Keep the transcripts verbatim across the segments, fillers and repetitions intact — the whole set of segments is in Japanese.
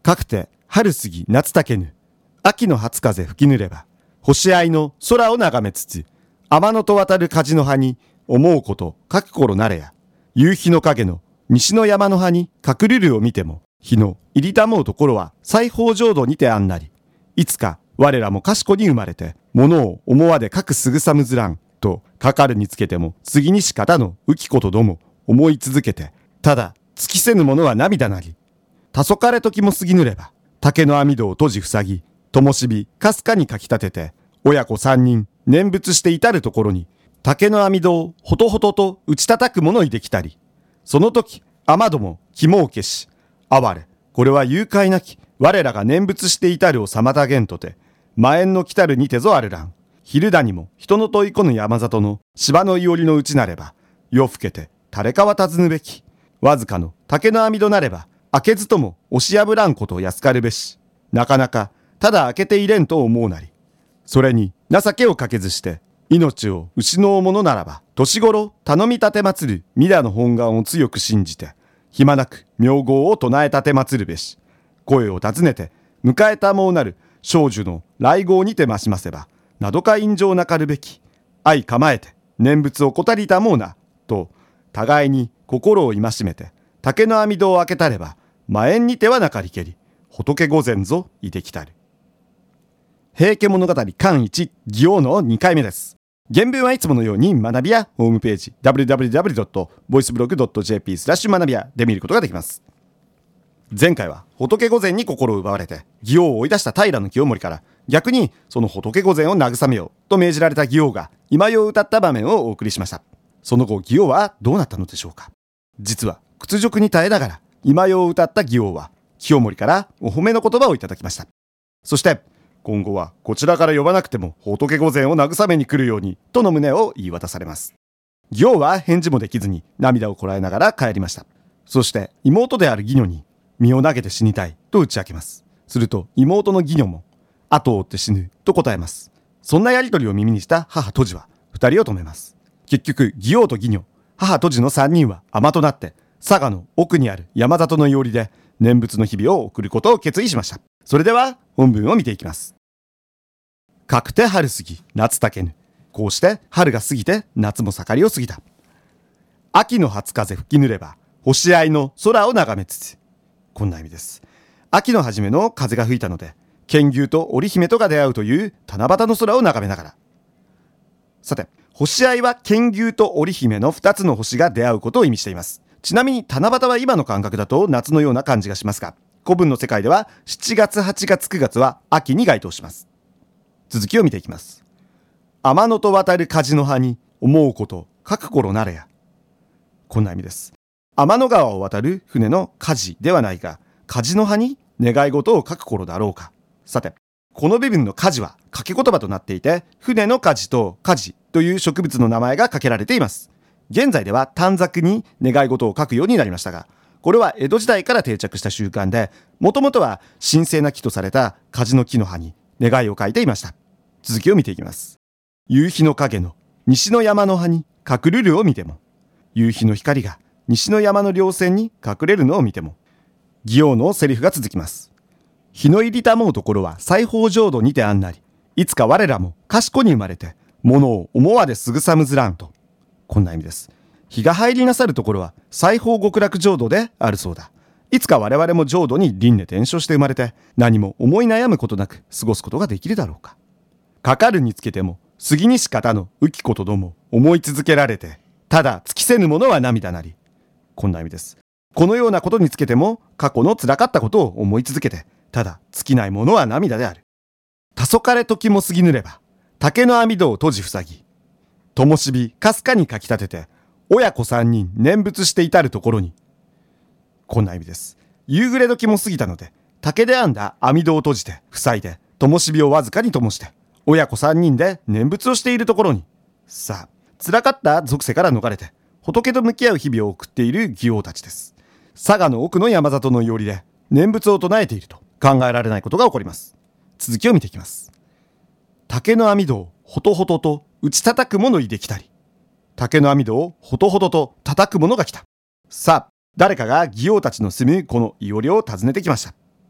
かくて春過ぎ夏たけぬ、秋の初風吹きぬれば、星合いの空を眺めつつ、天のと渡る梶の葉に思うこと書く頃なれや、夕日の影の西の山の葉に隠るるを見ても、日の入りたもうところは西方浄土にてあんなり、いつか我らも賢に生まれて、物を思わで書くすぐさむずらん、とかかるにつけても、次にし方の浮きことども思い続けて、ただ尽きせぬものは涙なり、たそかれ時も過ぎぬれば、竹の網戸を閉じ塞ぎ、灯火かすかにかき立てて、親子三人念仏して至るところに、竹の網戸をほとほとと打ち叩く者いできたり、その時雨戸も肝を消し、哀れこれは誘拐なき我らが念仏して至るを妨げんとて、魔縁の来たるにてぞあるらん。昼だにも人の問いこぬ山里の芝のいおりのうちなれば、夜更けて誰かは尋ぬべき、わずかの竹の網戸なれば、開けずとも押し破らんことを安かるべし、なかなかただ開けていれんと思うなり、それに情けをかけずして命を失うものならば、年頃頼み立て祭る御陀の本願を強く信じて、暇なく名号を唱え立て祭るべし、声を尋ねて迎えたもうなる少女の来号にてましませば、などか陰情なかるべき、相構えて念仏をこたりたもうな、と互いに心を戒めて、竹の網戸を開けたれば、魔縁にてはなかりけり、仏御前ぞいてきたる。平家物語巻一祇王のにかいめです。原文はいつものように学びやホームページ ダブリューダブリューダブリュードットボイスブログドットジェーピー スラッシュ学びやで見ることができます。前回は仏御前に心を奪われて祇王を追い出した平清盛から、逆にその仏御前を慰めようと命じられた祇王が今世を歌った場面をお送りしました。その後祇王はどうなったのでしょうか。実は屈辱に耐えながら今世を歌った祇王は清盛からお褒めの言葉をいただきました。そして今後はこちらから呼ばなくても仏御前を慰めに来るようにとの旨を言い渡されます。祇王は返事もできずに涙をこらえながら帰りました。そして妹である義女に身を投げて死にたいと打ち明けます。すると妹の義女も後を追って死ぬと答えます。そんなやりとりを耳にした母とじは二人を止めます。結局義王と義女、母とじの三人は尼となって佐賀の奥にある山里のいおりで念仏の日々を送ることを決意しました。それでは本文を見ていきます。かくて春過ぎ夏たけぬ、こうして春が過ぎて夏も盛りを過ぎた。秋の初風吹きぬれば、星合いの空を眺めつつ、こんな意味です。秋の初めの風が吹いたので、剣牛と織姫とが出会うという七夕の空を眺めながら。さて、星合いは剣牛と織姫のふたつの星が出会うことを意味しています。ちなみに七夕は今の感覚だと夏のような感じがしますが、古文の世界ではしちがつはちがつくがつは秋に該当します。続きを見ていきます。天のと渡る梶の葉に思うこと書く頃なれや。こんな意味です。天の川を渡る船の梶ではないが、梶の葉に願い事を書く頃だろうか。さて、この部分の梶は掛け言葉となっていて、船の梶と梶という植物の名前が掛けられています。現在では短冊に願い事を書くようになりましたが、これは江戸時代から定着した習慣で、もともとは神聖な木とされた梶の木の葉に願いを書いていました。続きを見ていきます。夕日の影の西の山の葉に隠るるを見ても、夕日の光が西の山の稜線に隠れるのを見ても、祇王のセリフが続きます。日の入りたもうところは西方浄土にてあんなり、いつか我らも賢に生まれて、物を思わですぐさむずらんと。こんな意味です。日が入りなさるところは西方極楽浄土であるそうだ。いつか我々も浄土に輪廻転生して生まれて、何も思い悩むことなく過ごすことができるだろうか。かかるにつけても杉にし方の浮きことども思い続けられて、ただ尽きせぬものは涙なり。こんな意味です。このようなことにつけても過去の辛かったことを思い続けて、ただ尽きないものは涙である。黄昏時も過ぎぬれば、竹の網戸を閉じ塞ぎ、灯火かすかにかき立てて、親子三人念仏して至るところに。こんな意味です。夕暮れ時も過ぎたので、竹で編んだ網戸を閉じて塞いで、灯火をわずかに灯して、親子三人で念仏をしているところに。さあ、辛かった俗世から逃れて、仏と向き合う日々を送っている祇王たちです。佐賀の奥の山里のいおりで念仏を唱えていると考えられないことが起こります。続きを見ていきます。竹の網戸をほとほとと打ち叩く者いできたり、竹の網戸をほとほとと叩く者が来た。さあ、誰かが祇王たちの住むこのいおりを訪ねてきました。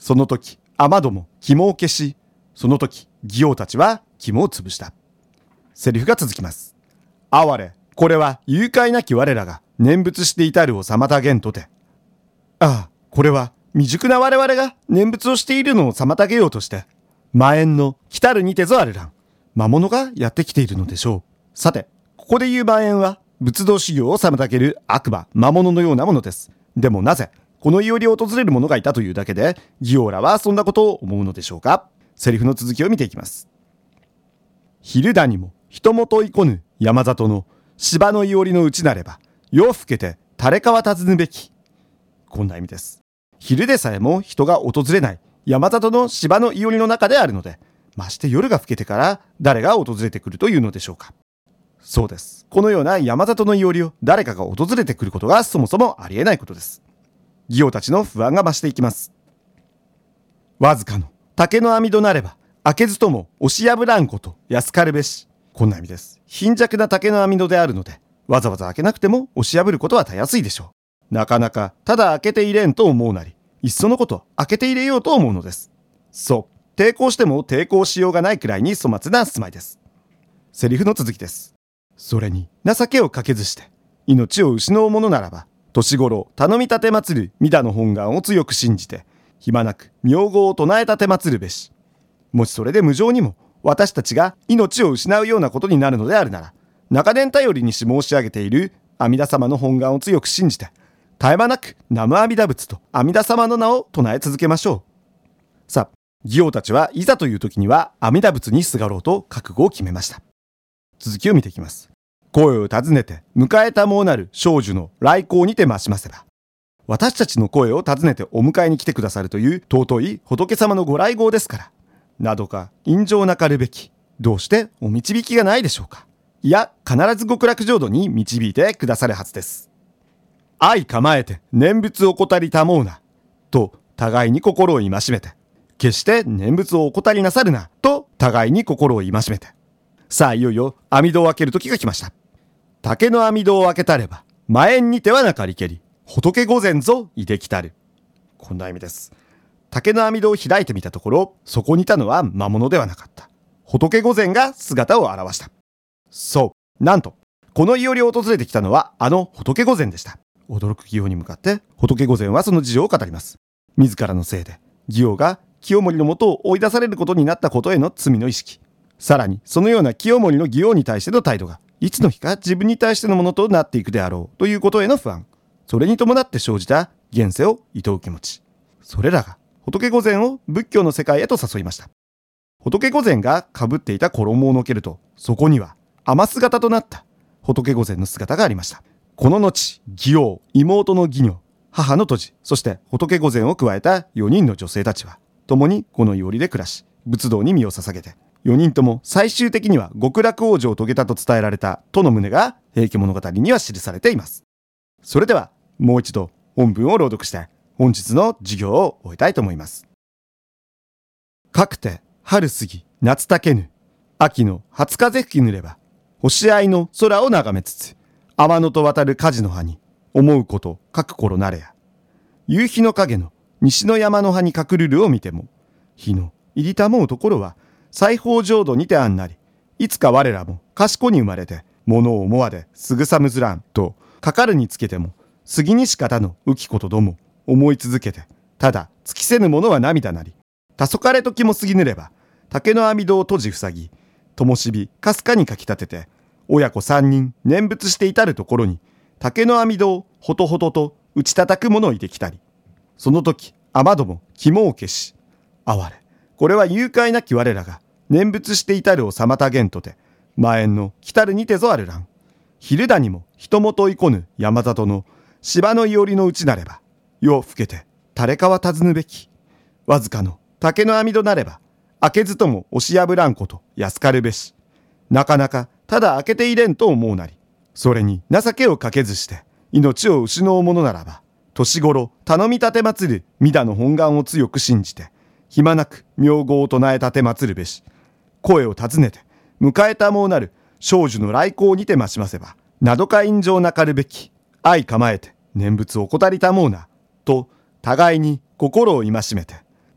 その時、雨戸も肝を消し、その時、妓王たちは肝を潰した。セリフが続きます。哀れ、これは誘拐なき我らが念仏して至るを妨げんとて。ああ、これは未熟な我々が念仏をしているのを妨げようとして、魔縁の来たるにてぞあるらん、魔物がやってきているのでしょう。さて、ここで言う魔縁は、仏道修行を妨げる悪魔、魔物のようなものです。でもなぜ、このいおりを訪れる者がいたというだけで、妓王らはそんなことを思うのでしょうか。セリフの続きを見ていきます。昼だにも人もといこぬ山里の芝のいおりのうちなれば、夜更けて垂れ川尋ぬべき。こんな意味です。昼でさえも人が訪れない山里の芝のいおりの中であるので、まして夜が更けてから誰が訪れてくるというのでしょうか。そうです。このような山里のいおりを誰かが訪れてくることがそもそもありえないことです。妓王たちの不安が増していきます。わずかの竹の網戸なれば開けずとも押し破らんこと安かるべし。こんな意味です。貧弱な竹の網戸であるので、わざわざ開けなくても押し破ることはたやすいでしょう。なかなかただ開けていれんと思うなり、いっそのこと開けて入れようと思うのです。そう、抵抗しても抵抗しようがないくらいに粗末な住まいです。セリフの続きです。それに情けをかけずして命を失うものならば、年頃頼み立て祭る御田の本願を強く信じて、暇なく名号を唱え立て祭るべし。もしそれで無情にも私たちが命を失うようなことになるのであるなら、長年頼りにし申し上げている阿弥陀様の本願を強く信じて、絶え間なく南無阿弥陀仏と阿弥陀様の名を唱え続けましょう。さあ、妓王たちはいざという時には阿弥陀仏にすがろうと覚悟を決めました。続きを見ていきます。声を尋ねて迎えたもうなる少女の来光にて増しませば、私たちの声を尋ねてお迎えに来てくださるという尊い仏様のご来光ですから、などか陰情なかるべき、どうしてお導きがないでしょうか。いや、必ず極楽浄土に導いてくださるはずです。相構えて念仏を怠りたもうなと互いに心を戒めて、決して念仏を怠りなさるなと互いに心を戒めて、さあいよいよ網戸を開ける時が来ました。竹の網戸を開けたれば、魔縁にてはなかりけり、仏御前ぞいできたる。こんな意味です。竹の網戸を開いてみたところ、そこにいたのは魔物ではなかった。仏御前が姿を現した。そう、なんと、このいおりを訪れてきたのはあの仏御前でした。驚く妓王に向かって仏御前はその事情を語ります。自らのせいで妓王が清盛のもとを追い出されることになったことへの罪の意識、さらにそのような清盛の妓王に対しての態度がいつの日か自分に対してのものとなっていくであろうということへの不安、それに伴って生じた現世を厭う気持ち、それらが仏御前を仏教の世界へと誘いました。仏御前がかぶっていた衣をのけると、そこには雨姿となった仏御前の姿がありました。この後、妓王、妹の妓女、母の杜氏、そして仏御前を加えたよにんの女性たちは共にこのいおりで暮らし、仏道に身を捧げて、よにんとも最終的には極楽往生を遂げたと伝えられたとの旨が平家物語には記されています。それではもう一度本文を朗読して本日の授業を終えたいと思います。かくて春過ぎ夏たけぬ、秋の初風吹きぬれば、星合いの空を眺めつつ、天野と渡る梶の葉に思うこと書く頃なれや。夕日の影の西の山の葉に隠るるを見ても、日の入りたもうところは西方浄土にてあんなり、いつか我らも賢に生まれて物を思わですぐさむずらんとかかるにつけても、杉にしかたの浮きことども思い続けて、ただ尽きせぬものは涙なり、たそかれ時も過ぎぬれば、竹の網戸を閉じ塞ぎ、灯火かすかにかき立てて、親子三人念仏して至るところに、竹の網戸をほとほとと打ち叩く者いてきたり、その時雨戸も肝を消し、哀れ、これは誘拐なき我らが念仏して至るを妨げんとて、魔縁の来たるにてぞあるらん。昼だにも人もといこぬ山里の芝のいおりのうちなれば、夜更けて垂れ川尋ぬべき。わずかの竹の網戸なれば、開けずとも押し破らんこと安かるべし。なかなかただ開けていれんと思うなり、それに情けをかけずして命を失うものならば、年頃頼み立て祭る御田の本願を強く信じて、暇なく名号を唱え立て祭るべし。声を尋ねて迎えたもうなる少女の来光にて増しませば、などか陰情なかるべき。相構えて念仏を怠りたもうなと互いに心を戒めて、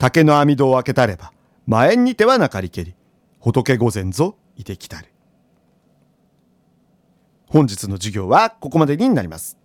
竹の網戸を開けたれば、前にてはなかりけり、仏御前ぞいてきたる。本日の授業はここまでになります。